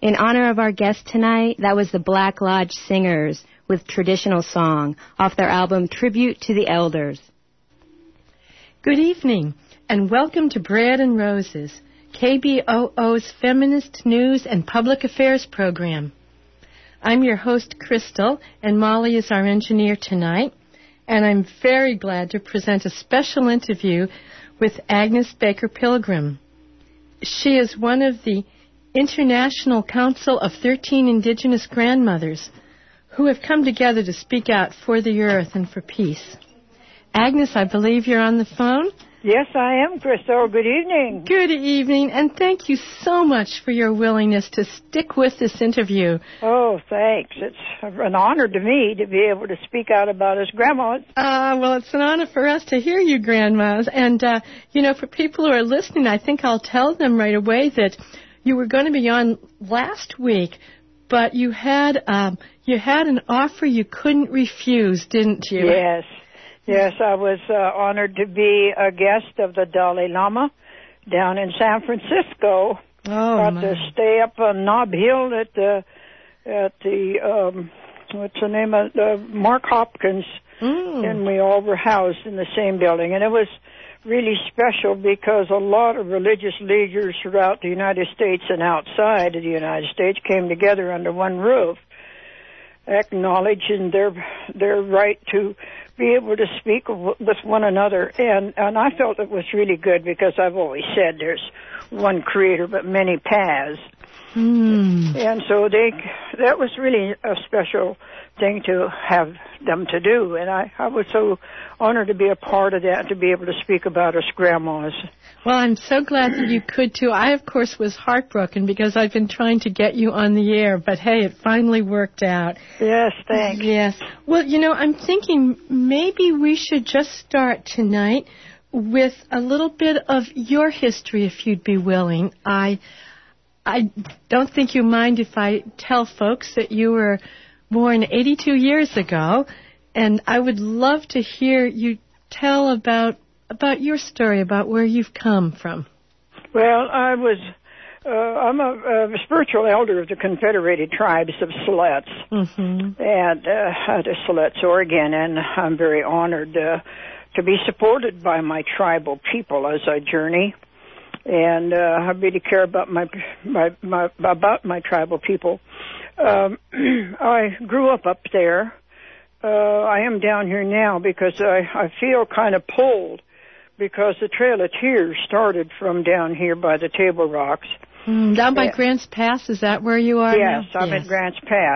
In honor of our guest tonight, that was the Black Lodge Singers with Traditional Song off their album Tribute to the Elders. Good evening, and welcome to Bread and Roses, KBOO's feminist news and public affairs program. I'm your host, Crystal, and Molly is our engineer tonight, and I'm very glad to present a special interview with Agnes Baker Pilgrim. She is one of the International Council of 13 Indigenous Grandmothers who have come together to speak out for the earth and for peace. Agnes, I believe you're on the phone? Yes, I am, Crystal. Good evening. Good evening, and thank you so much for your willingness to stick with this interview. Oh, thanks. It's an honor to me to be able to speak out about us grandmas. Well, it's an honor for us to hear you, grandmas. And, for people who are listening, I think I'll tell them right away that you were going to be on last week, but you had an offer you couldn't refuse, didn't you? Yes, I was honored to be a guest of the Dalai Lama down in San Francisco. Got to stay up on Nob Hill at the what's the name of Mark Hopkins, and we all were housed in the same building, and it was really special because a lot of religious leaders throughout the United States and outside of the United States came together under one roof, acknowledging their right to be able to speak with one another. And I felt it was really good because I've always said there's one creator but many paths. And so that was really a special thing to have them to do. And I was so honored to be a part of that, to be able to speak about us grandmas. Well, I'm so glad that you could, too. I, of course, was heartbroken because I've been trying to get you on the air, but, hey, it finally worked out. Yes, thanks. Yes. Well, I'm thinking maybe we should just start tonight with a little bit of your history, if you'd be willing. I don't think you mind if I tell folks that you were born 82 years ago, and I would love to hear you tell about your story, about where you've come from. Well, I'm a spiritual elder of the Confederated Tribes of Siletz, and out of Siletz, Oregon, and I'm very honored to be supported by my tribal people as I journey, and I really care about my tribal people. I grew up there. I am down here now because I feel kind of pulled, because the Trail of Tears started from down here by the Table Rocks. Down by Grants Pass, is that where you are? Yes, I'm at Grants Pass,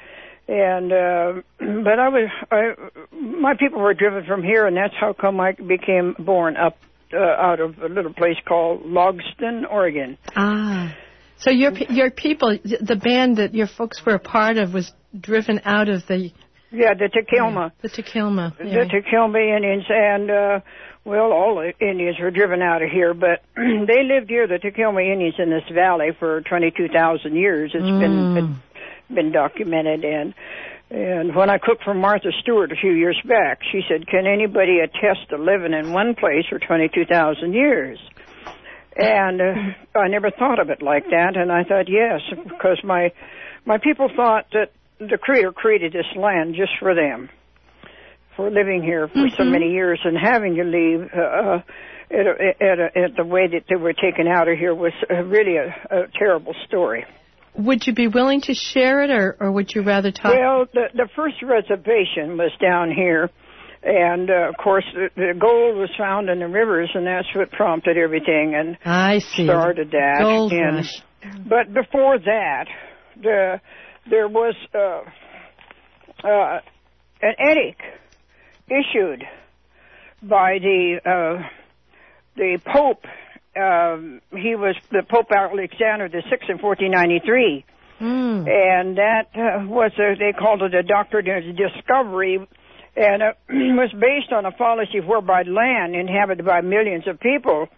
but my people were driven from here, and that's how come I became born up out of a little place called Logston, Oregon. So your people, the band that your folks were a part of, was driven out of the... Yeah, the Tequilma. The Tequilma. The Tequilma Indians, and, all the Indians were driven out of here, but they lived here, the Tequilma Indians, in this valley for 22,000 years. It's been documented, and when I cooked for Martha Stewart a few years back, she said, can anybody attest to living in one place for 22,000 years? And I never thought of it like that, and I thought, yes, because my people thought that the Creator created this land just for them, for living here for so many years, and having to leave at the way that they were taken out of here was really a terrible story. Would you be willing to share it, or would you rather talk? Well, the first reservation was down here, and, of course, the gold was found in the rivers, and that's what prompted everything and started that. Gold rush. But before that, there was an edict issued by the Pope. He was the Pope Alexander VI in 1493, and that they called it a doctrine of discovery, and it was based on a policy whereby land inhabited by millions of people,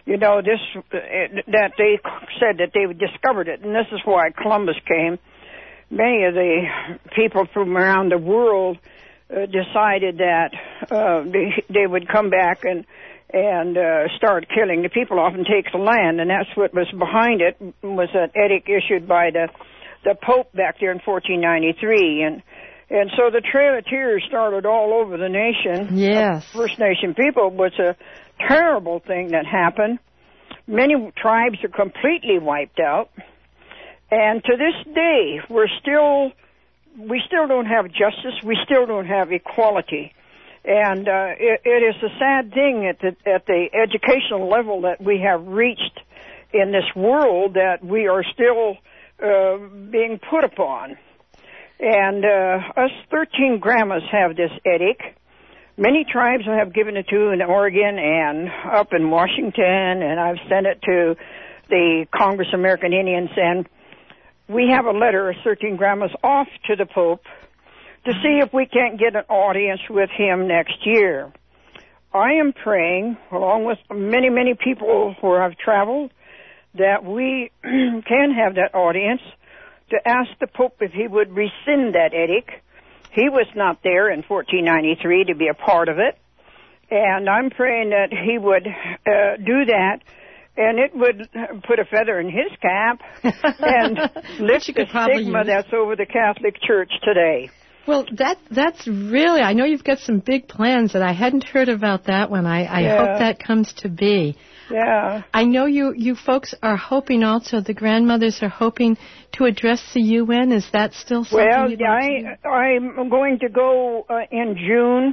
that they said that they discovered it, and this is why Columbus came. Many of the people from around the world decided that they would come back and and started killing the people off and take the land. And that's what was behind it, was an edict issued by the Pope back there in 1493. And so the Trail of Tears started all over the nation. Yes. First Nation people. It was a terrible thing that happened. Many tribes are completely wiped out. And to this day, we still don't have justice. We still don't have equality. And it is a sad thing at the educational level that we have reached in this world, that we are still being put upon. And us 13 grandmas have this edict. Many tribes have given it to in Oregon and up in Washington, and I've sent it to the Congress of American Indians, and we have a letter of 13 grandmas off to the Pope to see if we can't get an audience with him next year. I am praying, along with many, many people who have traveled, that we can have that audience, to ask the Pope if he would rescind that edict. He was not there in 1493 to be a part of it, and I'm praying that he would do that, and it would put a feather in his cap and lift the stigma that's over the Catholic Church today. Well, that's really, I know you've got some big plans, and I hadn't heard about that one. I hope that comes to be. Yeah. I know you folks are hoping also, the grandmothers are hoping to address the UN. Is that still something you'd like to do? I'm going to go in June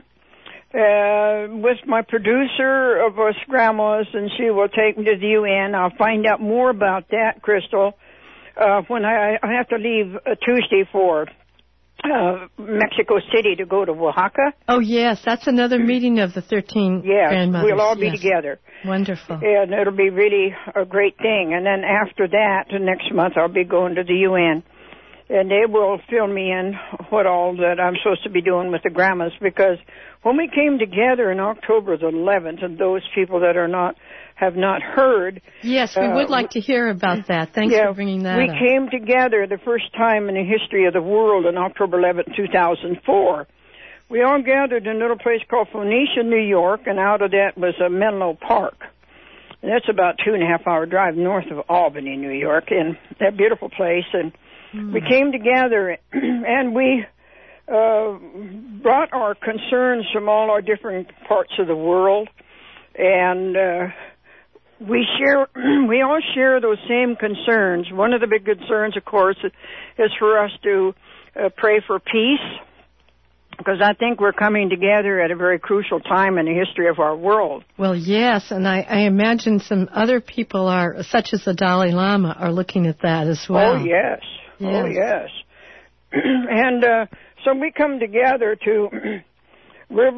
with my producer of us grandmas, and she will take me to the UN. I'll find out more about that, Crystal, when I have to leave Tuesday for Mexico City to go to Oaxaca. Oh, yes. That's another meeting of the 13 grandmothers. We'll all be together. Wonderful. And it'll be really a great thing. And then after that, the next month, I'll be going to the UN. And they will fill me in what all that I'm supposed to be doing with the grandmas. Because when we came together in October the 11th, and those people that have not heard. Yes, we would like to hear about that. Thanks for bringing that up. We came together the first time in the history of the world on October 11th, 2004. We all gathered in a little place called Phoenicia, New York, and out of that was Menlo Park. And that's about 2.5-hour drive north of Albany, New York, and that beautiful place. And we came together, and we brought our concerns from all our different parts of the world, and we all share those same concerns. One of the big concerns, of course, is for us to pray for peace, because I think we're coming together at a very crucial time in the history of our world. Well, yes, and I imagine some other people such as the Dalai Lama, are looking at that as well. Oh, yes. Oh, yes. And so we come together we're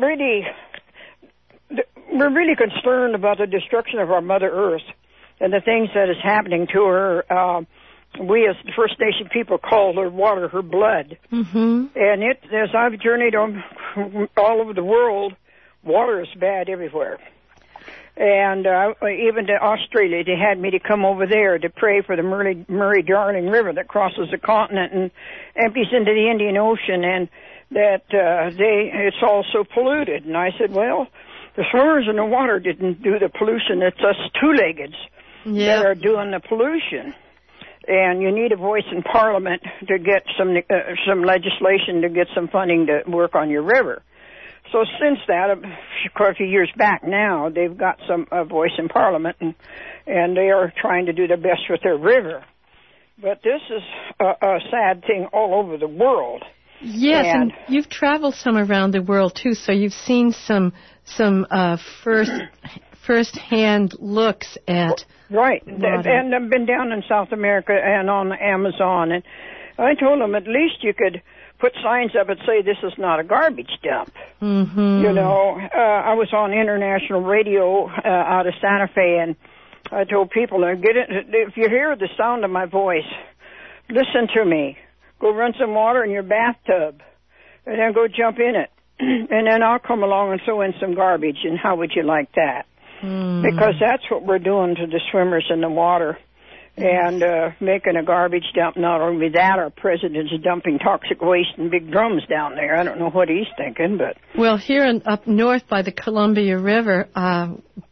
really concerned about the destruction of our Mother Earth and the things that is happening to her. We as First Nation people call her water her blood. Mm-hmm. And as I've journeyed all over the world, water is bad everywhere. And even to Australia, they had me to come over there to pray for the Murray-Darling River that crosses the continent and empties into the Indian Ocean, and that it's all so polluted. And I said, well, the swimmers in the water didn't do the pollution. It's us two-leggeds that are doing the pollution. And you need a voice in Parliament to get some legislation to get some funding to work on your river. So since that, quite a few years back now, they've got some voice in Parliament, and they are trying to do their best with their river. But this is a sad thing all over the world. Yes, and you've traveled some around the world too, so you've seen some first-hand looks at right. Water. And I've been down in South America and on the Amazon, and I told them at least you could put signs up and say this is not a garbage dump. Mm-hmm. You know, I was on international radio out of Santa Fe, and I told people, if you hear the sound of my voice, listen to me. Go run some water in your bathtub, and then go jump in it. And then I'll come along and throw in some garbage, and how would you like that? Because that's what we're doing to the swimmers in the water, and making a garbage dump. Not only that, our president's dumping toxic waste in big drums down there. I don't know what he's thinking, but... Well, here up north by the Columbia River,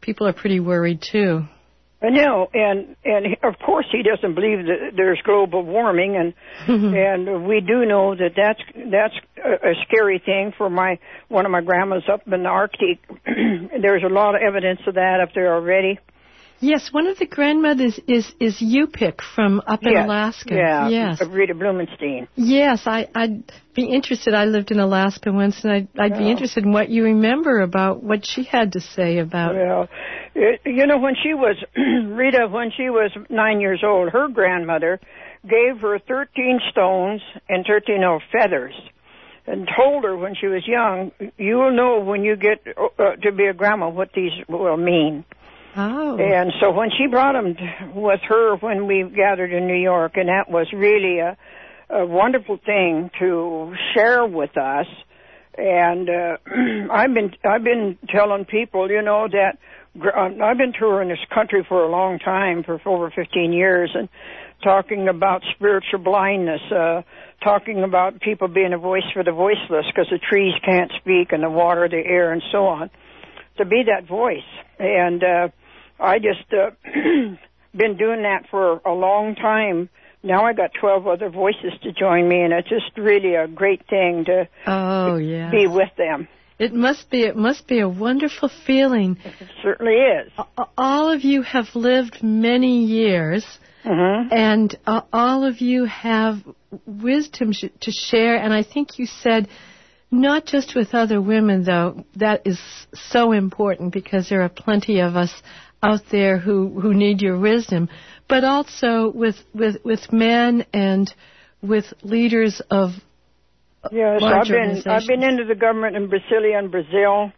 people are pretty worried too. I know, and of course he doesn't believe that there's global warming, and and we do know that that's a scary thing for one of my grandmas up in the Arctic. There's a lot of evidence of that up there already. Yes, one of the grandmothers is Yupik from up in Alaska. Yeah, yes. Rita Blumenstein. Yes, I'd be interested. I lived in Alaska once, and I'd be interested in what you remember about what she had to say about. Well, when she was Rita, when she was 9 years old, her grandmother gave her 13 stones and 13 old feathers, and told her when she was young, "You will know when you get to be a grandma what these will mean." Oh. And so when she brought them with her when we gathered in New York, and that was really a wonderful thing to share with us. And I've been telling people, that I've been touring this country for a long time, for over 15 years, and talking about spiritual blindness, talking about people being a voice for the voiceless because the trees can't speak and the water, the air, and so on. To be that voice. And I just been doing that for a long time. Now I got 12 other voices to join me, and it's just really a great thing to be with them. It must be a wonderful feeling. It certainly is. All of you have lived many years, and all of you have wisdom to share, and I think you said not just with other women, though. That is so important because there are plenty of us out there who need your wisdom, but also with men and with leaders of large organizations. I've been into the government in Brasilia and Brazil,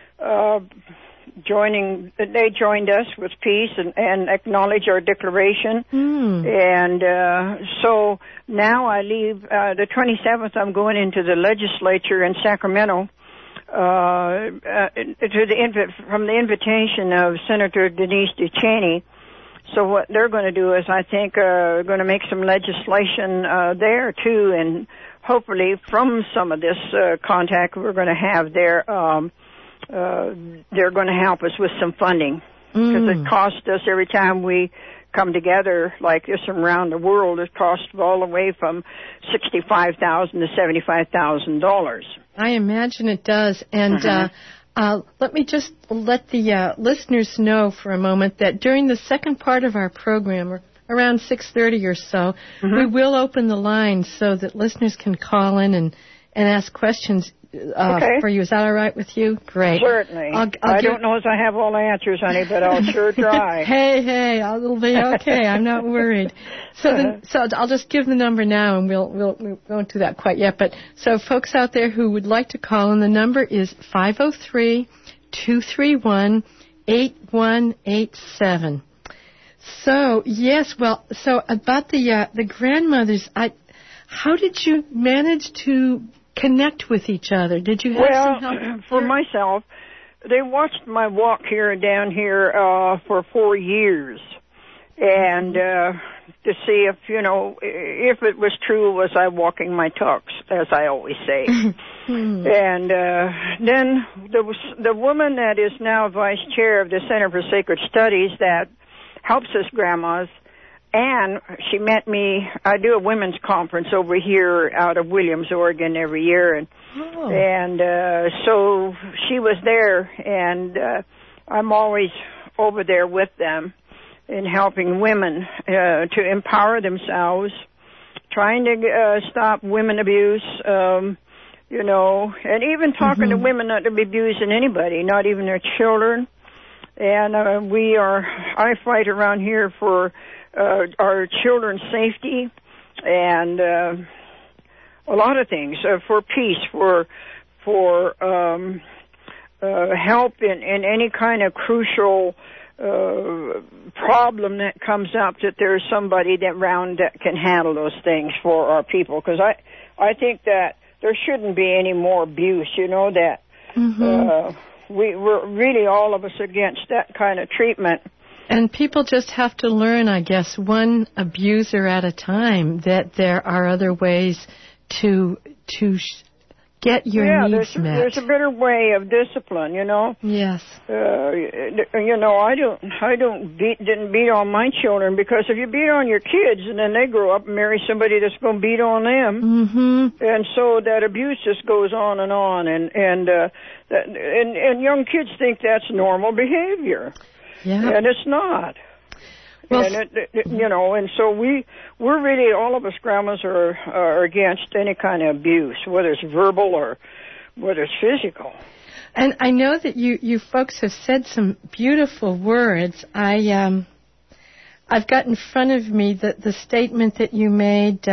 they joined us with peace and acknowledged our declaration. And so now I leave the 27th. I'm going into the legislature in Sacramento from the invitation of Senator Denise DeCheney. So what they're going to do is, I think, going to make some legislation there too, and hopefully from some of this contact we're going to have there, they're going to help us with some funding, because it costs us every time we come together like this around the world. It costs all the way from $65,000 to $75,000. I imagine it does. And let me just let the listeners know for a moment that during the second part of our program, around 6:30 or so, we will open the lines so that listeners can call in and ask questions for you. Is that all right with you? Great. Certainly. I don't know if I have all the answers, honey, but I'll sure try. Hey, it'll be okay. I'm not worried. So I'll just give the number now, and we won't do that quite yet. But so folks out there who would like to call, and the number is 503-231-8187. So yes, so about the grandmothers, how did you manage to connect with each other? Did you have some help? For myself, they watched my walk here and down here for 4 years, and to see if it was true, was I walking my talks, as I always say. And then the woman that is now vice chair of the Center for Sacred Studies that helps us grandmas, and she met me. I do a women's conference over here out of Williams, Oregon every year, and so she was there, and I'm always over there with them in helping women to empower themselves, trying to stop women abuse, and even talking to women not to be abusing anybody, not even their children. And I fight around here for our children's safety and a lot of things, for peace, for help in any kind of crucial problem that comes up, that there's somebody that can handle those things for our people. Because I think that there shouldn't be any more abuse, that we're really all of us against that kind of treatment. And people just have to learn, I guess, one abuser at a time, that there are other ways to get your needs met. There's a better way of discipline, you know. Yes. You know, I didn't beat on my children, because if you beat on your kids and then they grow up and marry somebody that's going to beat on them, and so that abuse just goes on, and young kids think that's normal behavior, and it's not. Well, and you know, and so we're really, all of us grandmas are against any kind of abuse, whether it's verbal or whether it's physical. And I know that you folks have said some beautiful words. I've got in front of me the statement that you made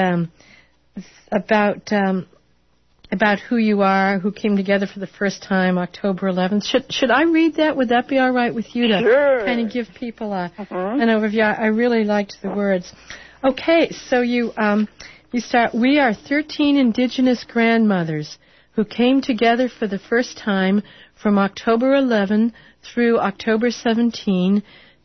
about who you are, who came together for the first time, October 11th. Should I read that? Would that be all right with you to kind of give people an overview? I really liked the words. Okay, so you start. We are 13 Indigenous grandmothers who came together for the first time from October 11 through October 17,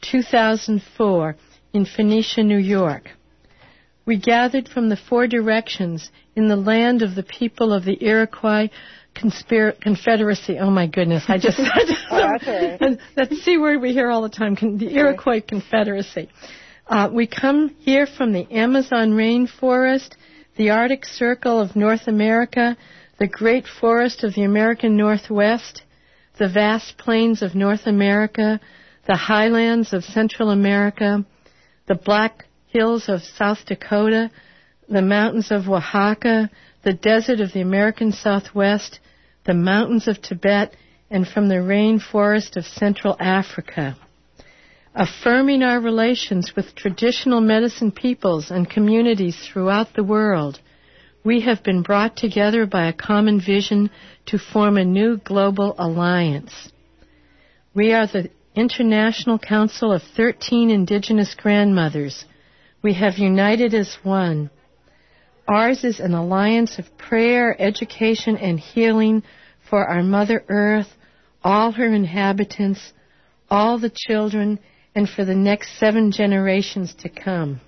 2004, in Phoenicia, New York. We gathered from the four directions in the land of the people of the Iroquois Confederacy. Oh, my goodness. I just said that C word we hear all the time, the Iroquois Confederacy. We come here from the Amazon rainforest, the Arctic Circle of North America, the Great Forest of the American Northwest, the vast plains of North America, the highlands of Central America, the Black Hills of South Dakota, the mountains of Oaxaca, the desert of the American Southwest, the mountains of Tibet, and from the rainforest of Central Africa. Affirming our relations with traditional medicine peoples and communities throughout the world, we have been brought together by a common vision to form a new global alliance. We are the International Council of 13 Indigenous Grandmothers. We have united as one. Ours is an alliance of prayer, education, and healing for our Mother Earth, all her inhabitants, all the children, and for the next 7 generations to come.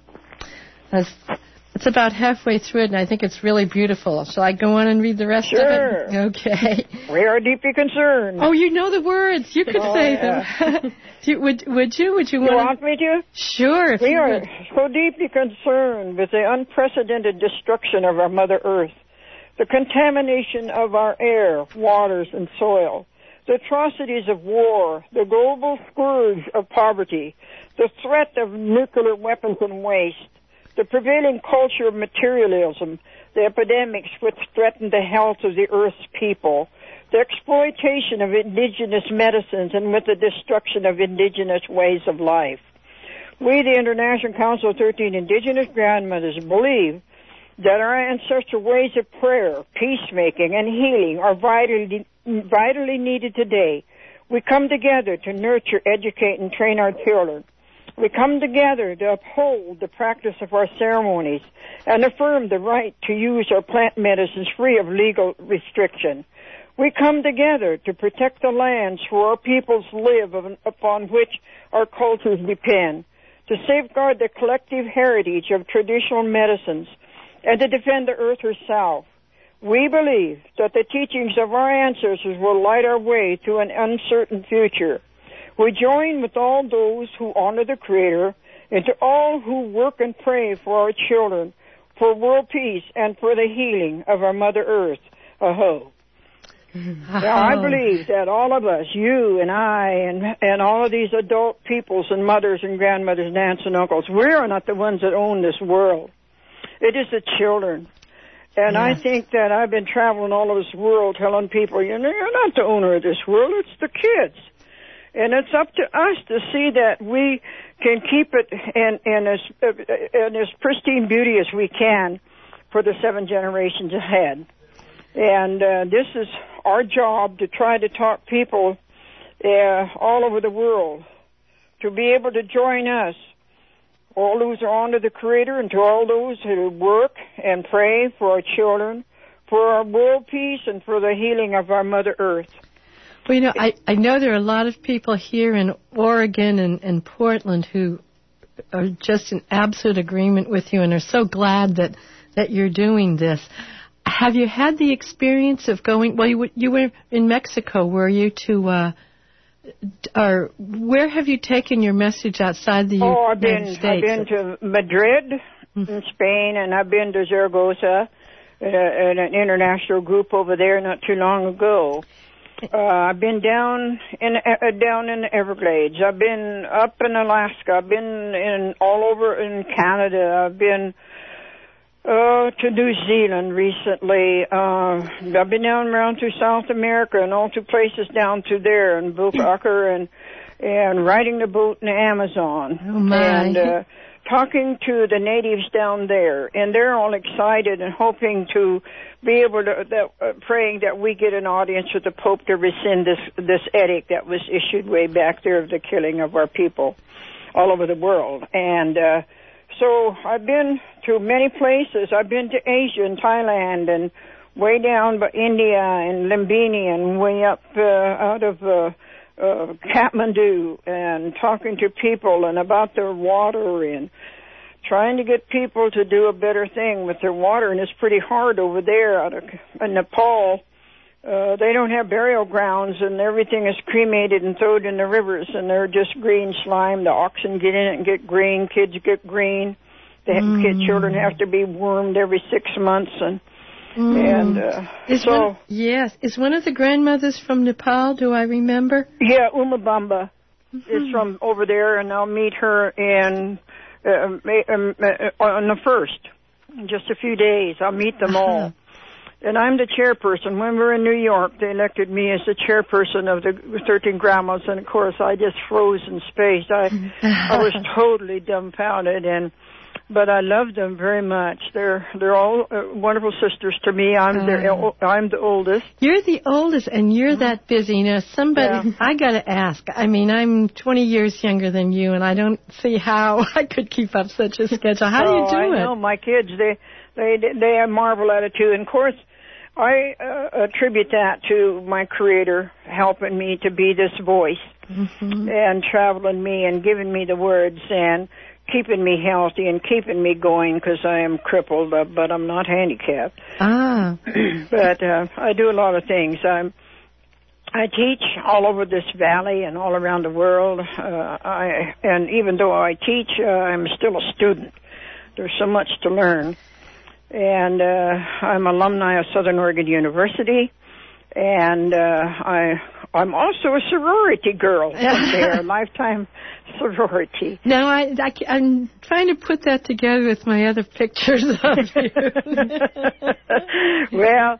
It's about halfway through it, and I think it's really beautiful. Shall I go on and read the rest of it? Okay. We are deeply concerned. Oh, you know the words. You could say them. Would you? Would you want me to? Sure. We are so deeply concerned with the unprecedented destruction of our Mother Earth, the contamination of our air, waters, and soil, the atrocities of war, the global scourge of poverty, the threat of nuclear weapons and waste, the prevailing culture of materialism, the epidemics which threaten the health of the Earth's people, the exploitation of indigenous medicines, and with the destruction of indigenous ways of life. We, the International Council of 13 Indigenous Grandmothers, believe that our ancestral ways of prayer, peacemaking, and healing are vitally needed today. We come together to nurture, educate, and train our children. We come together to uphold the practice of our ceremonies and affirm the right to use our plant medicines free of legal restriction. We come together to protect the lands where our peoples live, upon which our cultures depend, to safeguard the collective heritage of traditional medicines, and to defend the earth herself. We believe that the teachings of our ancestors will light our way to an uncertain future. We join with all those who honor the Creator and to all who work and pray for our children, for world peace, and for the healing of our Mother Earth. Aho. Now, I believe that all of us, you and I, and all of these adult peoples and mothers and grandmothers and aunts and uncles, we are not the ones that own this world. It is the children. And I think that I've been traveling all over this world telling people, you're not the owner of this world, it's the kids. And it's up to us to see that we can keep it in as pristine beauty as we can for the 7 generations ahead. And this is our job, to try to talk people all over the world to be able to join us, all those who are under the Creator, and to all those who work and pray for our children, for our world peace, and for the healing of our Mother Earth. Well, I know there are a lot of people here in Oregon and Portland who are just in absolute agreement with you and are so glad that you're doing this. Have you had the experience of going? Well, you were in Mexico. Were you to? Or where have you taken your message outside the United States? I've been to Madrid in Spain, and I've been to Zaragoza, in an international group over there not too long ago. I've been down in the Everglades. I've been up in Alaska. I've been all over in Canada. I've been to New Zealand recently. I've been down around to South America and all to places down to there, and Bucacar and riding the boat in the Amazon. Oh my. And talking to the natives down there, and they're all excited and hoping to be able to, praying that we get an audience with the Pope to rescind this edict that was issued way back there of the killing of our people all over the world. And so I've been to many places. I've been to Asia and Thailand and way down by India and Lumbini and way up out of Kathmandu, and talking to people and about their water and trying to get people to do a better thing with their water. And it's pretty hard over there out of in Nepal. They don't have burial grounds, and everything is cremated and thrown in the rivers, and they're just green slime. The oxen get in it and get green. Kids get green. Children have to be wormed every 6 months, yes. Is one of the grandmothers from Nepal? Do I remember? Yeah, Umabamba is from over there, and I'll meet her on the 1st. In just a few days, I'll meet them all. And I'm the chairperson. When we were in New York, they elected me as the chairperson of the 13 grandmas, and of course, I just froze in space. I was totally dumbfounded, but I love them very much. They're all wonderful sisters to me. I'm the oldest. You're the oldest, and you're that busy. Now, I got to ask. I mean, I'm 20 years younger than you, and I don't see how I could keep up such a schedule. How do you do it? I know my kids. They marvel at it too. And of course, I attribute that to my Creator helping me to be this voice and traveling me and giving me the words and keeping me healthy and keeping me going, because I am crippled, but I'm not handicapped. But I do a lot of things. I teach all over this valley and all around the world. And even though I teach, I'm still a student. There's so much to learn. And I'm alumni of Southern Oregon University. And I'm also a sorority girl there, lifetime sorority. Now, I'm trying to put that together with my other pictures of you. Well,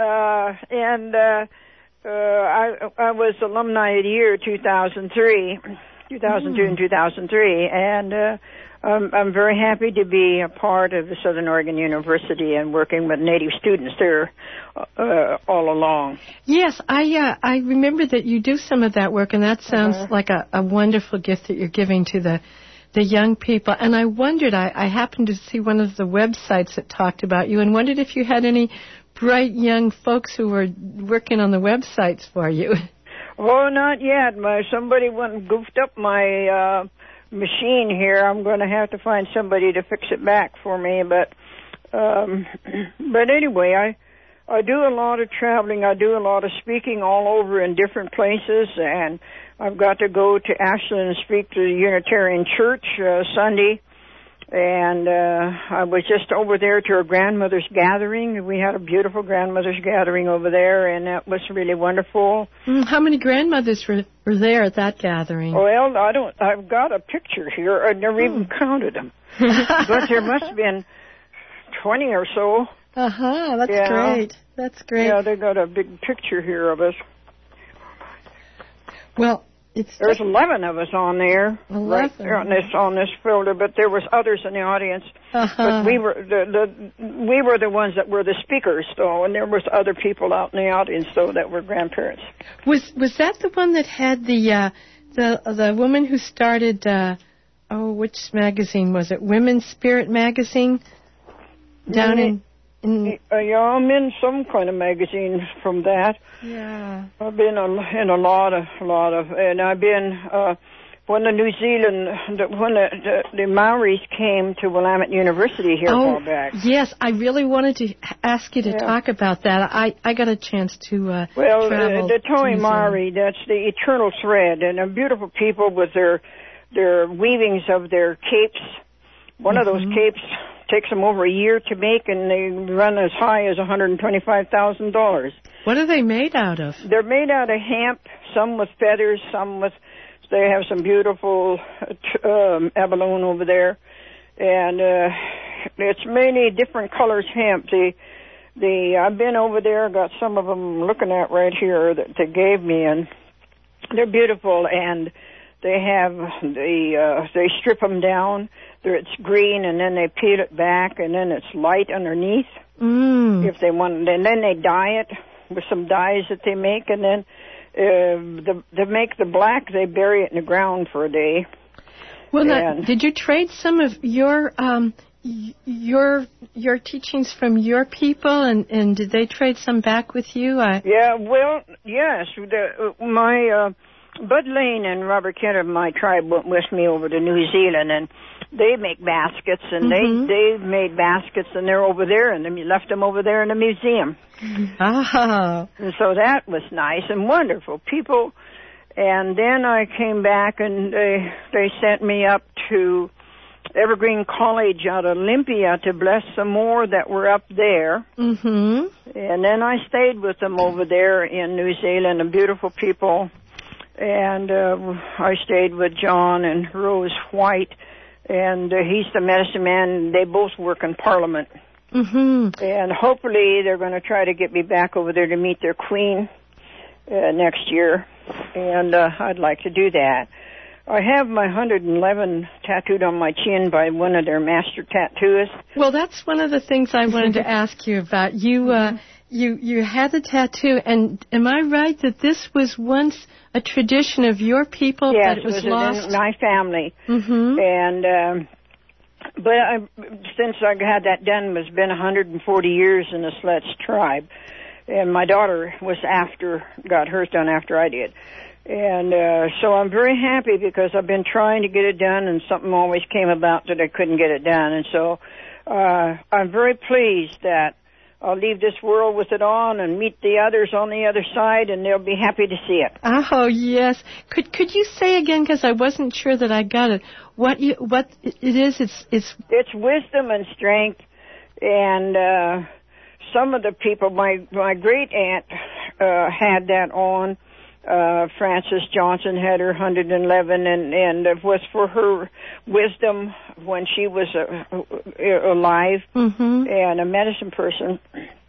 I was alumni of the year 2002 and 2003, and I'm very happy to be a part of the Southern Oregon University and working with Native students there all along. Yes, I remember that you do some of that work, and that sounds like a wonderful gift that you're giving to the young people. And I wondered, I happened to see one of the websites that talked about you, and wondered if you had any bright young folks who were working on the websites for you. Oh, not yet. Somebody went and goofed up my machine here. I'm going to have to find somebody to fix it back for me. But anyway, I do a lot of traveling. I do a lot of speaking all over in different places, and I've got to go to Ashland and speak to the Unitarian Church Sunday. And I was just over there to a grandmother's gathering. We had a beautiful grandmother's gathering over there, and that was really wonderful. How many grandmothers were there at that gathering? Well, I've got a picture here. I never even counted them. But there must have been 20 or so. That's great. That's great. Yeah, they got a big picture here of us. Well, there's 11 of us on there, 11. Right there on this folder, but there was others in the audience. But we were the ones that were the speakers, though, and there was other people out in the audience, though, that were grandparents. Was that the one that had the woman who started? Which magazine was it? Women's Spirit magazine, down in. I'm in some kind of magazine from that. Yeah. I've been in a lot of, and I've been when the New Zealand, when the Maoris came to Willamette University here a while back. Yes, I really wanted to ask you to talk about that. I got a chance to travel the Toi to Maori, that's the eternal thread, and they're beautiful people with their weavings of their capes. One of those capes takes them over a year to make, and they run as high as $125,000. What are they made out of? They're made out of hemp, some with feathers, some with... They have some beautiful abalone over there, and it's many different colors hemp. I've been over there, got some of them looking at right here that they gave me, and they're beautiful. And they have they strip them down. It's green, and then they peel it back, and then it's light underneath. If they want, and then they dye it with some dyes that they make, and then. They make the black, they bury it in the ground for a day. Well, now, did you trade some of your teachings from your people, and did they trade some back with you? Yeah, well, yes. My Bud Lane and Robert Kent of my tribe went with me over to New Zealand, and they make baskets, and they made baskets, and they're over there, and they left them over there in the museum. Oh. And so that was nice and wonderful people. And then I came back, and they sent me up to Evergreen College out of Olympia to bless some more that were up there. And then I stayed with them over there in New Zealand, and beautiful people. And I stayed with John and Rose White, and he's the medicine man. They both work in Parliament. And hopefully they're going to try to get me back over there to meet their queen next year, and I'd like to do that. I have my 111 tattooed on my chin by one of their master tattooists. Well, that's one of the things I wanted to ask you about. You had the tattoo, and am I right that this was once a tradition of your people, but it was lost? In my family. And but since I had that done, it's been 140 years in the Sletch tribe, and my daughter got hers done after I did. And so I'm very happy because I've been trying to get it done, and something always came about that I couldn't get it done. And so I'm very pleased that I'll leave this world with it on and meet the others on the other side, and they'll be happy to see it. Oh, yes. Could you say again, because I wasn't sure that I got it, what it is? It's wisdom and strength, and some of the people, my great aunt had that on. Frances Johnson had her 111, and it was for her wisdom when she was alive and a medicine person.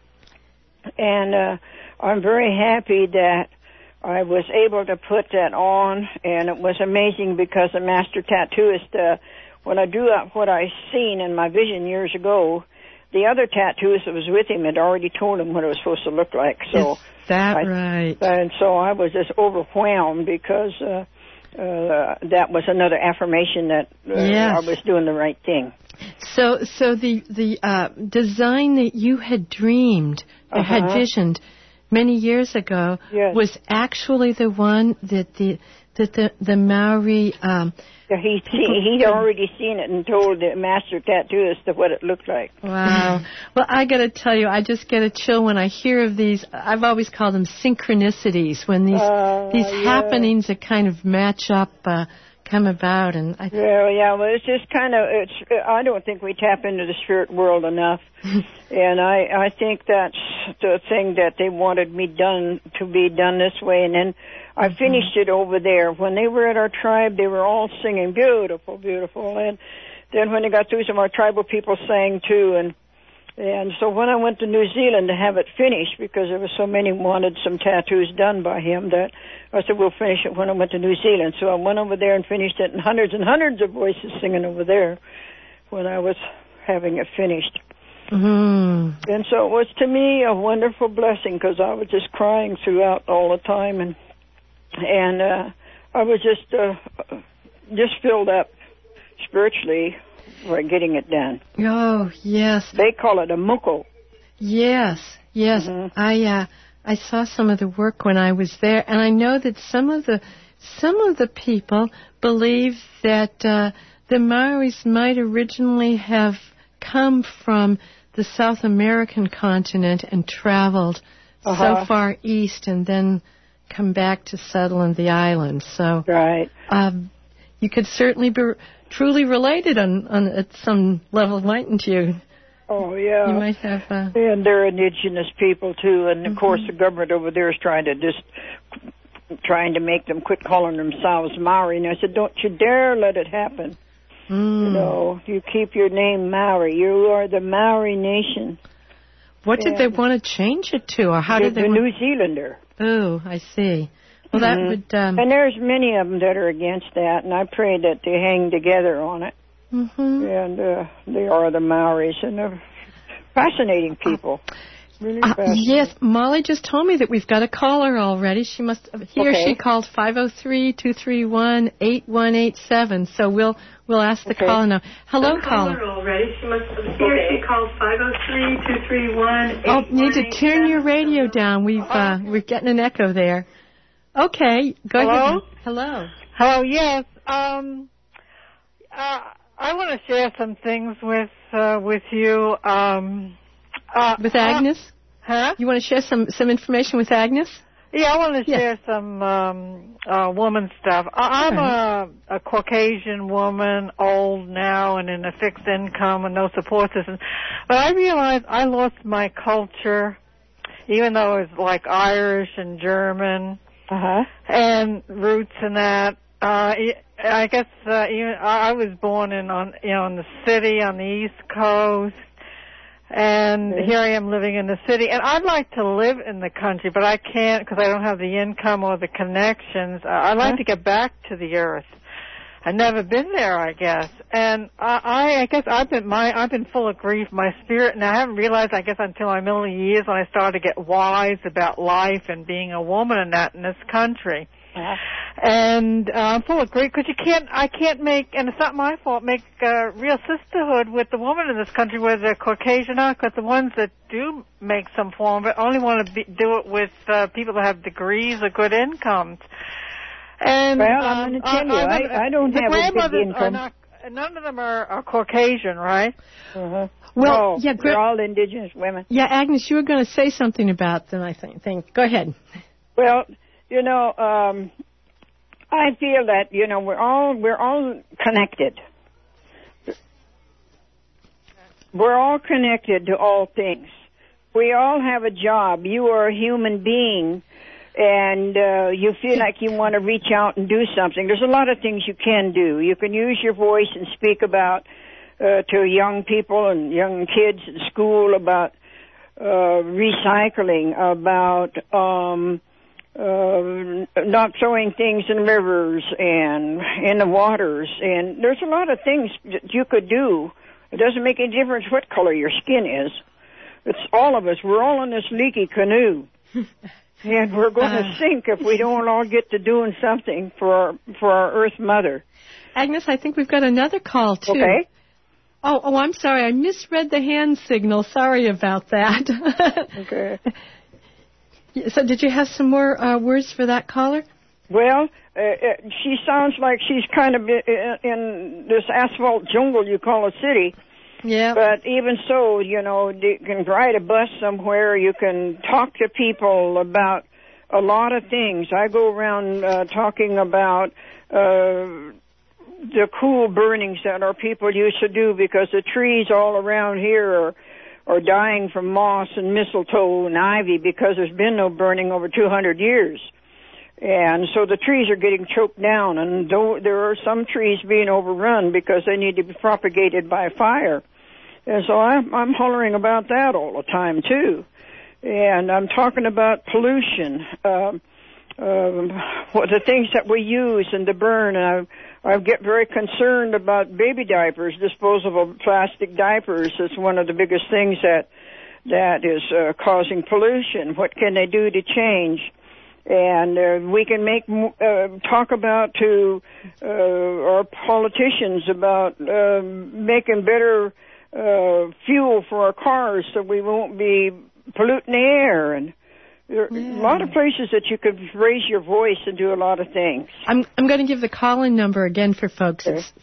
And I'm very happy that I was able to put that on, and it was amazing because the master tattooist, when I drew up what I seen in my vision years ago, the other tattooist that was with him had already told him what it was supposed to look like. So. Right? And so I was just overwhelmed because that was another affirmation that I was doing the right thing. So the design that you had dreamed, had visioned many years ago, was actually the one that the Maori. He'd already seen it and told the master tattooist what it looked like. Wow. Well, I got to tell you, I just get a chill when I hear of these. I've always called them synchronicities, when these happenings that kind of match up come about. And well, it's just kind of. I don't think we tap into the spirit world enough, and I think that's the thing that they wanted me to be done this way, and then. I finished it over there. When they were at our tribe, they were all singing, beautiful, beautiful. And then when they got through, some of our tribal people sang too. And so when I went to New Zealand to have it finished, because there were so many wanted some tattoos done by him, that I said, we'll finish it when I went to New Zealand. So I went over there and finished it, and hundreds of voices singing over there when I was having it finished. And so it was, to me, a wonderful blessing, because I was just crying throughout all the time, and I was just filled up spiritually by getting it done. Oh, yes. They call it a muko. Yes. I saw some of the work when I was there, and I know that some of the some of the people believe that the Maoris might originally have come from the South American continent and traveled so far east and then come back to settle in the islands. So right. You could certainly be truly related on at some level, mightn't you? Oh, yeah. You might have... And they're indigenous people, too. And, of course, the government over there is trying to make them quit calling themselves Maori. And I said, don't you dare let it happen. You know, you keep your name Maori. You are the Maori nation. What did they want to change it to? Or how did they... The New Zealander. Oh, I see. Well, that would... And there's many of them that are against that, and I pray that they hang together on it. And they are the Maoris, and they're fascinating people. Really fascinating. Yes, Molly just told me that we've got a caller already. She must... She called 503-231-8187, so we'll ask the caller now. Hello, caller. Already. She called 503-231-8187. Oh, need to turn your radio down. We're getting an echo there. Okay, go ahead. Hello. Hello, yes. I want to share some things with you. With Agnes? Huh? You want to share some information with Agnes? Yeah, I want to share some woman stuff. I'm a Caucasian woman, old now, and in a fixed income and no support system. But I realized I lost my culture, even though it's like Irish and German and roots and that. I guess I was born in the city on the East Coast, and here I am living in the city. And I'd like to live in the country, but I can't because I don't have the income or the connections. I'd like to get back to the earth. I've never been there, I guess, and I guess I've been full of grief, my spirit, and I haven't realized, I guess, until my middle years when I started to get wise about life and being a woman and that in this country. And I'm full of grief because I can't make, and it's not my fault, make real sisterhood with the women in this country where the Caucasian are, because the ones that do make some form of it only want to do it with people that have degrees or good incomes. And well, I'm going to tell you, I don't have a big income. None of them are Caucasian, right? Well, yeah, they're all indigenous women. Yeah, Agnes, you were going to say something about them, I think. Go ahead. Well, you know, I feel that, you know, we're all connected. We're all connected to all things. We all have a job. You are a human being, and you feel like you want to reach out and do something. There's a lot of things you can do. You can use your voice and speak about to young people and young kids in school about recycling, about not throwing things in rivers and in the waters. And there's a lot of things that you could do. It doesn't make any difference what color your skin is. It's all of us. We're all in this leaky canoe. And we're going to sink if we don't all get to doing something for our Earth Mother. Agnes, I think we've got another call, too. Okay. Oh, I'm sorry. I misread the hand signal. Sorry about that. Okay. So did you have some more words for that caller? Well, she sounds like she's kind of in this asphalt jungle you call a city. Yeah. But even so, you know, you can ride a bus somewhere. You can talk to people about a lot of things. I go around talking about the cool burnings that our people used to do because the trees all around here are dying from moss and mistletoe and ivy because there's been no burning over 200 years. And so the trees are getting choked down, and there are some trees being overrun because they need to be propagated by fire. And so I'm hollering about that all the time, too. And I'm talking about pollution, the things that we use and to burn. And I get very concerned about baby diapers, disposable plastic diapers. It's one of the biggest things that is causing pollution. What can they do to change? And we can talk about to our politicians about making better fuel for our cars so we won't be polluting the air. And There are a lot of places that you could raise your voice and do a lot of things. I'm going to give the call-in number again for folks. Okay. It's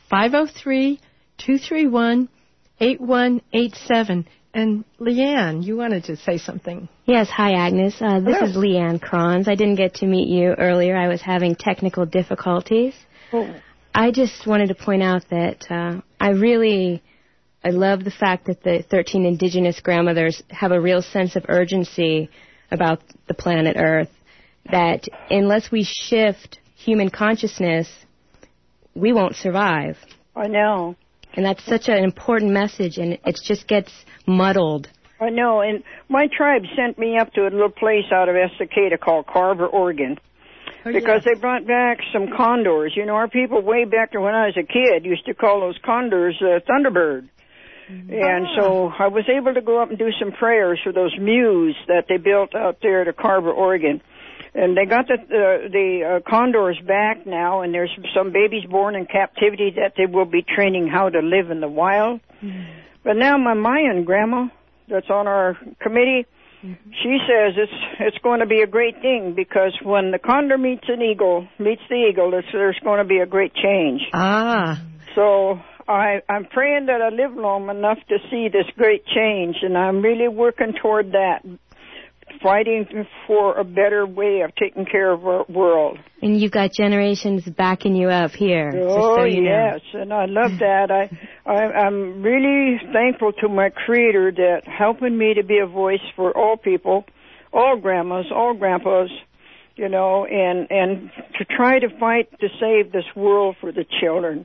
503-231-8187. And Leanne, you wanted to say something. Yes, hi, Agnes. This is Leanne Kranz. I didn't get to meet you earlier. I was having technical difficulties. Oh. I just wanted to point out that I love the fact that the 13 indigenous grandmothers have a real sense of urgency about the planet Earth, that unless we shift human consciousness, we won't survive. I know. And that's such an important message, and it just gets muddled. I know, and my tribe sent me up to a little place out of Estacada called Carver, Oregon, because they brought back some condors. You know, our people way back when I was a kid used to call those condors Thunderbird. And so I was able to go up and do some prayers for those mews that they built out there at Carver, Oregon. And they got the condors back now, and there's some babies born in captivity that they will be training how to live in the wild. But now my Mayan grandma that's on our committee, she says it's going to be a great thing, because when the condor meets the eagle, there's going to be a great change. So I'm praying that I live long enough to see this great change, and I'm really working toward that, fighting for a better way of taking care of our world. And you've got generations backing you up here. Oh, just so you yes, know. And I love that. I'm really thankful to my Creator that helping me to be a voice for all people, all grandmas, all grandpas, you know, and to try to fight to save this world for the children.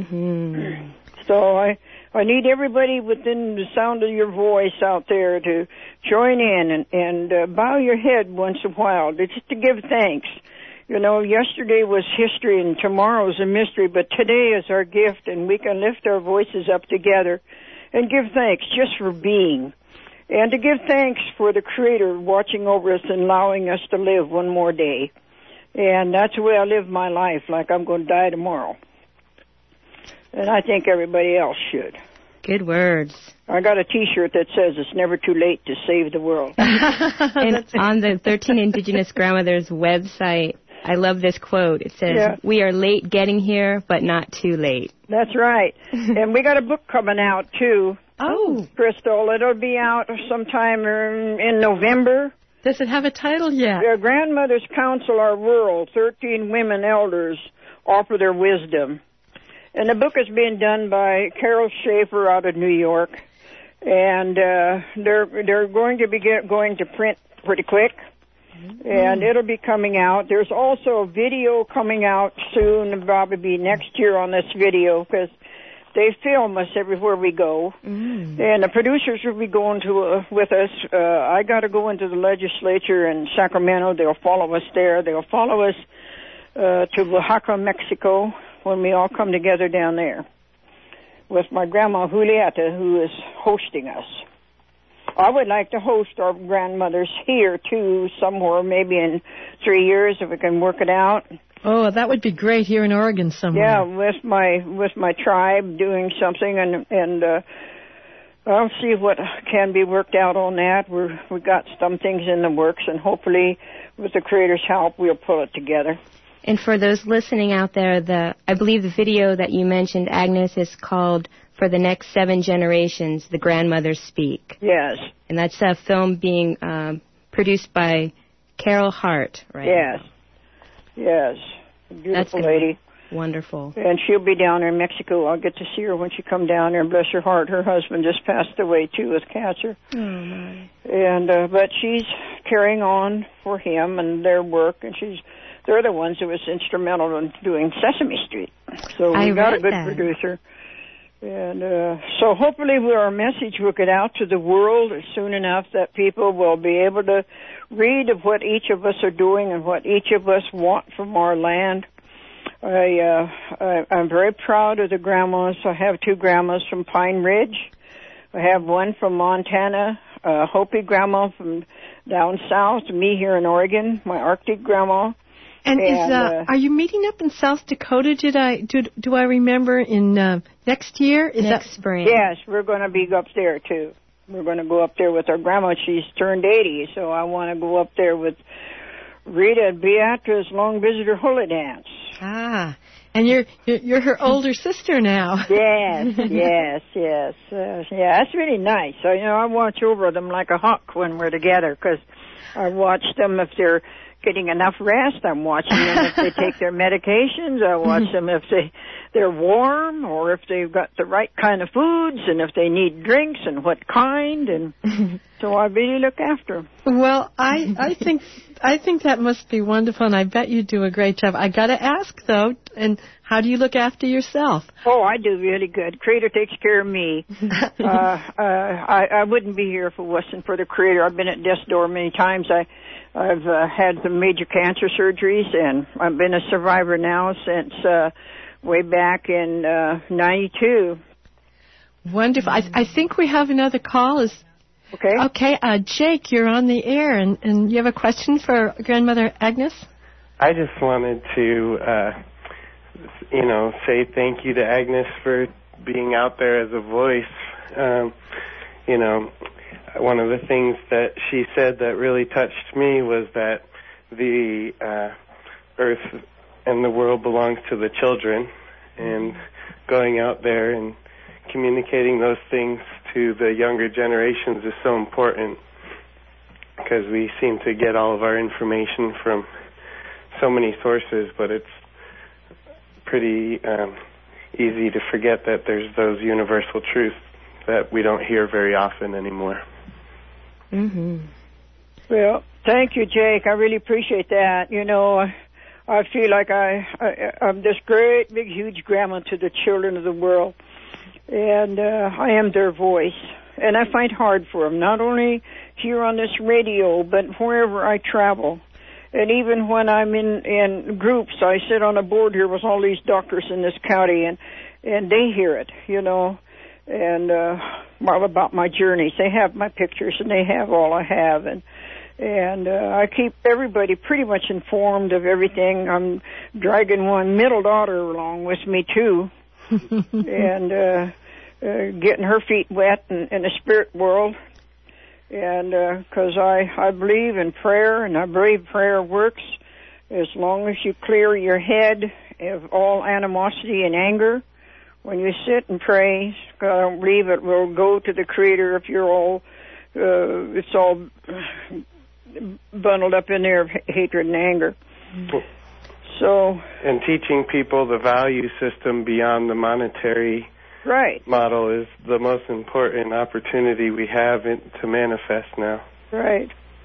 So I need everybody within the sound of your voice out there to join in and bow your head once in a while, just to give thanks. You know, yesterday was history and tomorrow's a mystery, but today is our gift, and we can lift our voices up together and give thanks just for being. And to give thanks for the Creator watching over us and allowing us to live one more day. And that's the way I live my life, like I'm going to die tomorrow. And I think everybody else should. Good words. I got a T-shirt that says it's never too late to save the world. And on the 13 Indigenous Grandmothers website, I love this quote. It says, "We are late getting here, but not too late." That's right. And we got a book coming out, too. Oh. Crystal, it'll be out sometime in November. Does it have a title yet? Grandmothers Counsel Our World. 13 women elders offer their wisdom. And the book is being done by Carol Schaefer out of New York, and they're going to be going to print pretty quick, and it'll be coming out. There's also a video coming out soon, probably next year on this video, because they film us everywhere we go, and the producers will be going to with us. I got to go into the legislature in Sacramento. They'll follow us there. They'll follow us to Oaxaca, Mexico, when we all come together down there with my grandma Julieta, who is hosting us. I would like to host our grandmothers here, too, somewhere, maybe in 3 years, if we can work it out. Oh, that would be great here in Oregon somewhere. Yeah, with my tribe doing something, and I'll see what can be worked out on that. We've got some things in the works, and hopefully, with the Creator's help, we'll pull it together. And for those listening out there, I believe the video that you mentioned, Agnes, is called "For the Next 7 Generations, The Grandmothers Speak." Yes. And that's a film being produced by Carol Hart, right? Yes. Yes. A beautiful lady. Wonderful. And she'll be down there in Mexico. I'll get to see her when she come down there, and bless her heart, her husband just passed away, too, with cancer. Oh, my. And, but she's carrying on for him and their work, and they're the ones who was instrumental in doing Sesame Street. So we got a good producer. And so hopefully our message will get out to the world soon enough that people will be able to read of what each of us are doing and what each of us want from our land. I'm very proud of the grandmas. I have 2 grandmas from Pine Ridge. I have one from Montana, Hopi grandma from down south, me here in Oregon, my Arctic grandma. And are you meeting up in South Dakota? Do I remember in next year? Next spring. Yes, we're going to be up there too. we're going to go up there with our grandma. She's turned 80, so I want to go up there with Rita and Beatrice Long Visitor Hula Dance. Ah, and you're her older sister now. Yes. Yeah, that's really nice. So, I watch over them like a hawk when we're together, because I watch them if they're getting enough rest. I'm watching them if they take their medications. I watch them if they're warm, or if they've got the right kind of foods, and if they need drinks and what kind. And so I really look after them. Well, I think that must be wonderful, and I bet you do a great job. I got to ask though, and how do you look after yourself? Oh, I do really good. Creator takes care of me. I wouldn't be here if it wasn't for the Creator. I've been at death's door many times. I've had some major cancer surgeries, and I've been a survivor now since way back in 92. Wonderful. I think we have another call. Okay, Jake, you're on the air, and you have a question for Grandmother Agnes? I just wanted to, say thank you to Agnes for being out there as a voice. One of the things that she said that really touched me was that the earth and the world belongs to the children, and going out there and communicating those things to the younger generations is so important, because we seem to get all of our information from so many sources, but it's pretty easy to forget that there's those universal truths that we don't hear very often anymore. Mm-hmm. Well, thank you, Jake. I really appreciate that. I feel like I'm this great, big, huge grandma to the children of the world. And I am their voice. And I find hard for them, not only here on this radio, but wherever I travel. And even when I'm in groups, I sit on a board here with all these doctors in this county, and they hear it, and about my journeys. They have my pictures, and they have all I have. And I keep everybody pretty much informed of everything. I'm dragging one middle daughter along with me, too. And getting her feet wet in the spirit world, and because I believe in prayer, and I believe prayer works as long as you clear your head of all animosity and anger when you sit and pray. I don't believe it will go to the Creator if you're all it's all bundled up in there of hatred and anger. So, and teaching people the value system beyond the monetary model is the most important opportunity we have to manifest now. Right.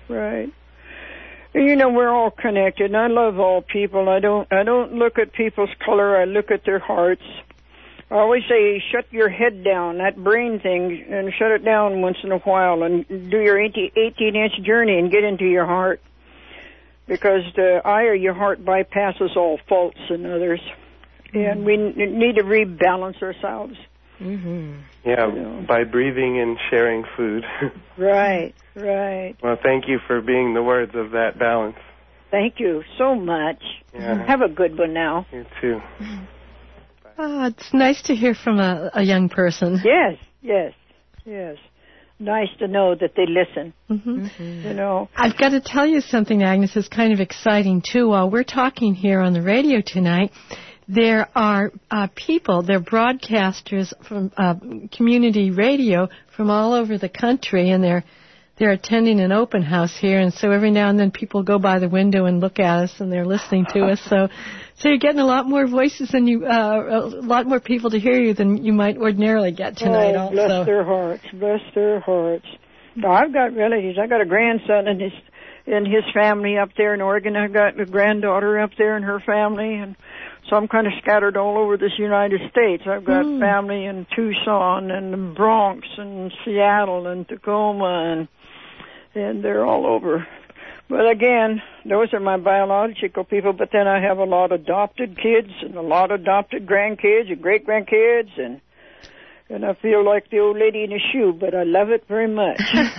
We're all connected, and I love all people. I don't look at people's color. I look at their hearts. I always say, shut your head down, that brain thing, and shut it down once in a while, and do your 18-inch journey and get into your heart. Because the eye of your heart bypasses all faults and others. And we need to rebalance ourselves. Mm-hmm. Yeah, by breathing and sharing food. Right. Well, thank you for being the words of that balance. Thank you so much. Yeah. Have a good one now. You too. Oh, it's nice to hear from a young person. Yes. Nice to know that they listen. Mm-hmm. I've got to tell you something, Agnes, is kind of exciting, too. While we're talking here on the radio tonight, there are people, they're broadcasters from community radio from all over the country, and they're attending an open house here, and so every now and then people go by the window and look at us, and they're listening to us. So you're getting a lot more voices than a lot more people to hear you than you might ordinarily get tonight. Oh, bless their hearts. No, I've got relatives. I got a grandson and his family up there in Oregon. I've got a granddaughter up there and her family, and so I'm kind of scattered all over this United States. I've got family in Tucson and the Bronx and Seattle and Tacoma, and they're all over. But again, those are my biological people, but then I have a lot of adopted kids and a lot of adopted grandkids and great-grandkids, and I feel like the old lady in a shoe, but I love it very much.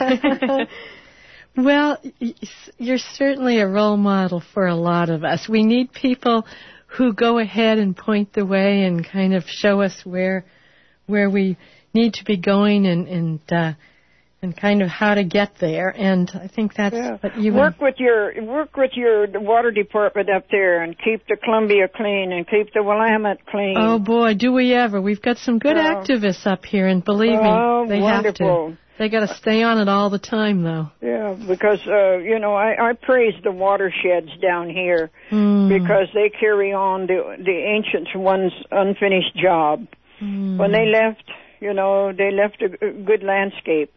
Well, you're certainly a role model for a lot of us. We need people who go ahead and point the way and kind of show us where we need to be going, and and kind of how to get there. And I think that's what you work with your water department up there and keep the Columbia clean and keep the Willamette clean. Oh boy, do we ever! We've got some good activists up here, and believe me, they wonderful. have to. They got to stay on it all the time, though. Yeah, because I praise the watersheds down here because they carry on the ancient ones' unfinished job. When they left, they left a good landscape.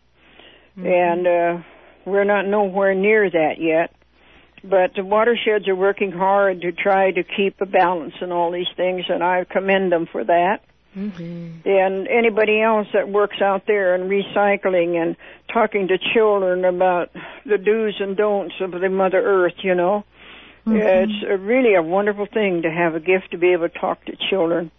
And we're not nowhere near that yet. But the watersheds are working hard to try to keep a balance in all these things, and I commend them for that. And anybody else that works out there in recycling and talking to children about the do's and don'ts of the Mother Earth, it's really a wonderful thing to have a gift to be able to talk to children.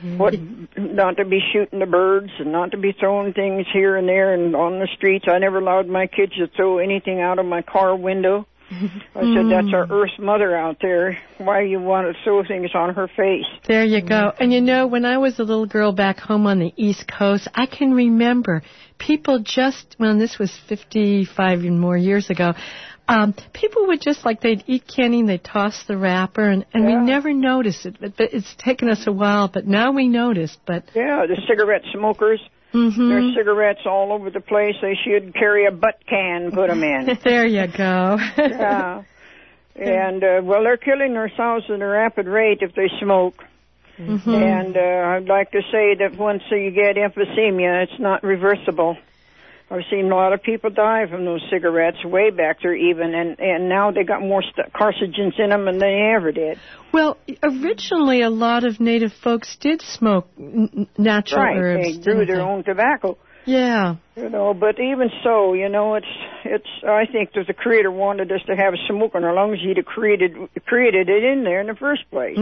Not to be shooting the birds and not to be throwing things here and there and on the streets. I never allowed my kids to throw anything out of my car window. I said, that's our Earth Mother out there. Why you want to throw things on her face? There you go. And when I was a little girl back home on the East Coast, I can remember people this was 55 and more years ago, people would just, they'd eat candy and they'd toss the wrapper, and we never noticed it. But it's taken us a while, but now we notice. Yeah, the cigarette smokers. There's cigarettes all over the place. They should carry a butt can and put them in. There you go. Yeah. And, they're killing themselves at a rapid rate if they smoke. And I'd like to say that once you get emphysema, it's not reversible. I've seen a lot of people die from those cigarettes way back there even, and now they got more carcinogens in them than they ever did. Well, originally a lot of native folks did smoke natural herbs. Right, they grew their own tobacco. Yeah. But even so, it's. I think that the Creator wanted us to have smoke in our lungs. He'd have created it in there in the first place.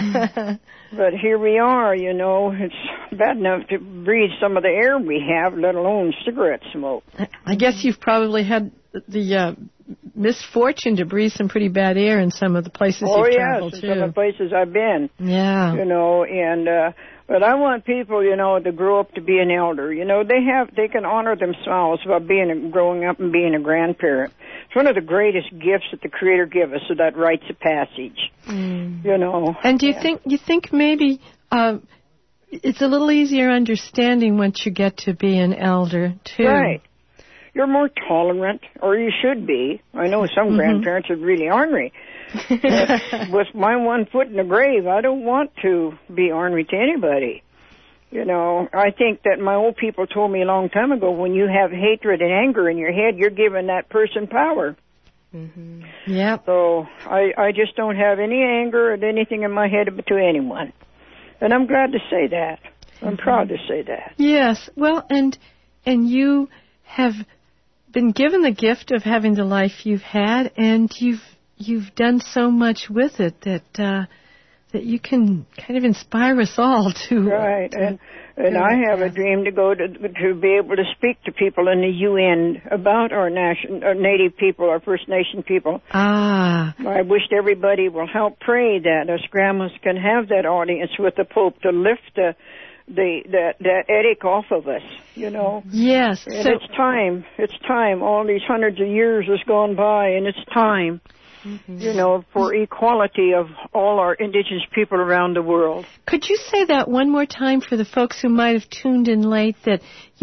But here we are, it's bad enough to breathe some of the air we have, let alone cigarette smoke. I guess you've probably had the misfortune to breathe some pretty bad air in some of the places you've traveled to. Oh, yes, some of the places I've been. Yeah. But I want people, to grow up to be an elder. They can honor themselves by growing up and being a grandparent. It's one of the greatest gifts that the Creator gives us, so that rites of passage. And do you think maybe it's a little easier understanding once you get to be an elder too? Right. You're more tolerant, or you should be. I know some grandparents are really ornery. With my one foot in the grave, I don't want to be ornery to anybody. I think that my old people told me a long time ago, when you have hatred and anger in your head, you're giving that person power. Yeah. So I just don't have any anger or anything in my head to anyone. And I'm glad to say that. I'm proud to say that. Yes. Well, and you have been given the gift of having the life you've had, and you've done so much with it that you can kind of inspire us all to. Right, and I have a dream to go to be able to speak to people in the UN about our Native people, our First Nation people. I wished everybody will help pray that us grandmas can have that audience with the Pope to lift that headache off of us, Yes. And it's time. It's time. All these hundreds of years has gone by, and it's time, for equality of all our indigenous people around the world. Could you say that one more time for the folks who might have tuned in late, that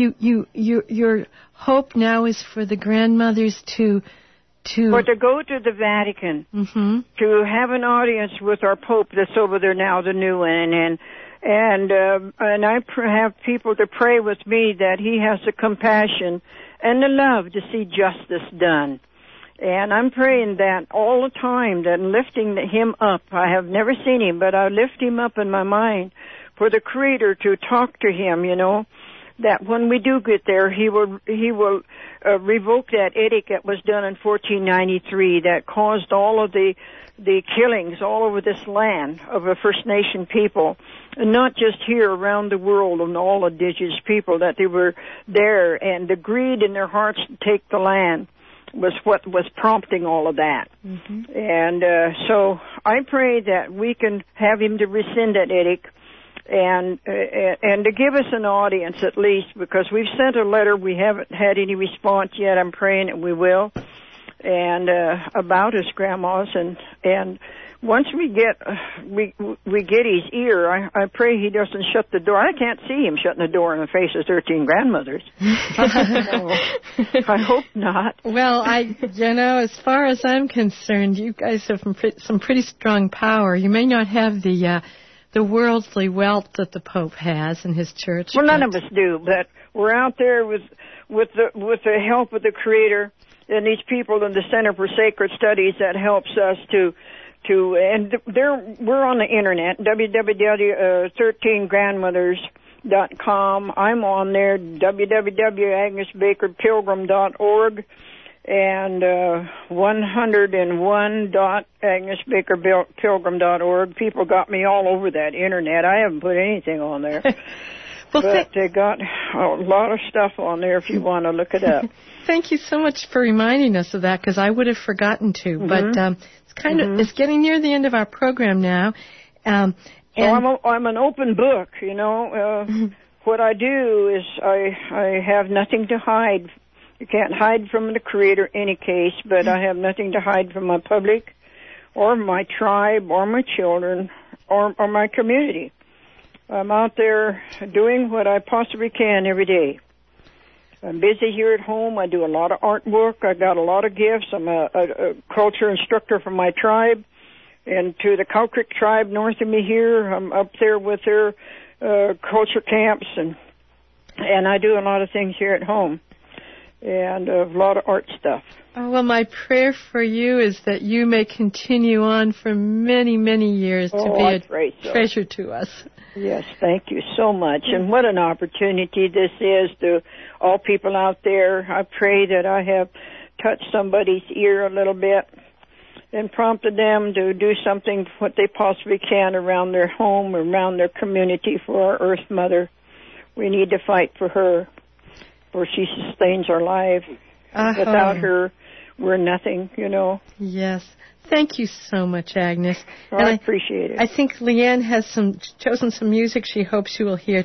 your hope now is for the grandmothers to go to the Vatican, to have an audience with our Pope that's over there now, the new one, and I have people to pray with me that he has the compassion and the love to see justice done. And I'm praying that all the time, that lifting him up. I have never seen him, but I lift him up in my mind for the Creator to talk to him, that when we do get there, he will revoke that edict that was done in 1493 that caused all of the killings all over this land of the First Nation people, and not just here, around the world, and all indigenous people, that they were there, and the greed in their hearts to take the land was what was prompting all of that. And so I pray that we can have him to rescind that edict and to give us an audience at least, because we've sent a letter, we haven't had any response yet. I'm praying that we will, and about his grandmas, and once we get his ear, I pray he doesn't shut the door. I can't see him shutting the door in the face of 13 grandmothers. I hope not. Well, as far as I'm concerned, you guys have some pretty strong power. You may not have the worldly wealth that the Pope has in his church. Well, none of us do, but we're out there with the help of the Creator and these people in the Center for Sacred Studies that helps us and we're on the internet, www.13grandmothers.com. I'm on there, www.agnesbakerpilgrim.org and 101.agnesbakerpilgrim.org. People got me all over that internet. I haven't put anything on there. But they got a lot of stuff on there if you want to look it up. Thank you so much for reminding us of that, because I would have forgotten to. But it's getting near the end of our program now. I'm an open book, you know. What I do is I have nothing to hide. You can't hide from the Creator in any case, but I have nothing to hide from my public or my tribe or my children or my community. I'm out there doing what I possibly can every day. I'm busy here at home. I do a lot of artwork. I got a lot of gifts. I'm a culture instructor for my tribe. And to the Cow Creek tribe north of me here, I'm up there with their culture camps. And I do a lot of things here at home. And a lot of art stuff. Oh, well, my prayer for you is that you may continue on for many, many years to be a treasure to us. Yes, thank you so much. And what an opportunity this is to all people out there. I pray that I have touched somebody's ear a little bit and prompted them to do something, what they possibly can around their home, around their community for our Earth Mother. We need to fight for her, for she sustains our life. Without her, we're nothing, you know. Yes. Thank you so much, Agnes. Oh, I appreciate it. I think Leanne has chosen some music she hopes you will hear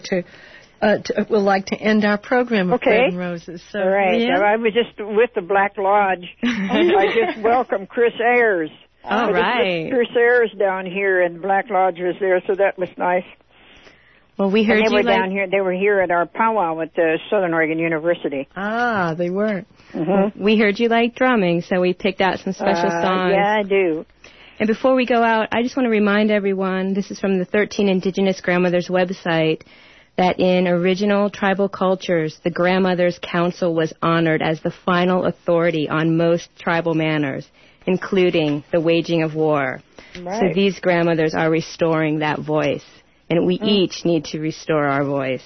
will like to end our program of Bread and Roses. So, all right. Leanne? I was just with the Black Lodge. I just welcomed Chris Ayers. All right. Chris Ayers down here, and Black Lodge was there, so that was nice. Well, we heard they were down here. They were here at our powwow at Southern Oregon University. Ah, they were. Mm-hmm. We heard you like drumming, so we picked out some special songs. Yeah, I do. And before we go out, I just want to remind everyone, this is from the 13 Indigenous Grandmothers website, that in original tribal cultures, the Grandmothers Council was honored as the final authority on most tribal manners, including the waging of war. Right. So these grandmothers are restoring that voice. And we each need to restore our voice.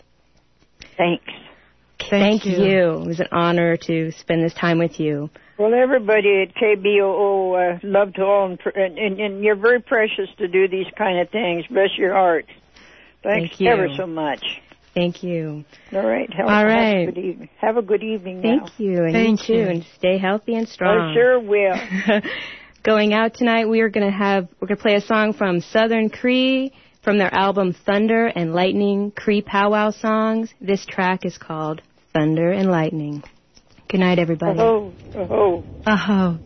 Thanks. Thank you. It was an honor to spend this time with you. Well, everybody at KBOO, love to all, and you're very precious to do these kind of things. Bless your heart. Thanks ever so much. Thank you. All right. Have a good evening now. Thank you. And you too. And stay healthy and strong. I sure will. Going out tonight, we're going to play a song from Southern Cree, from their album Thunder and Lightning, Cree Powwow Songs. This track is called Thunder and Lightning. Good night, everybody. Aho, aho. Aho.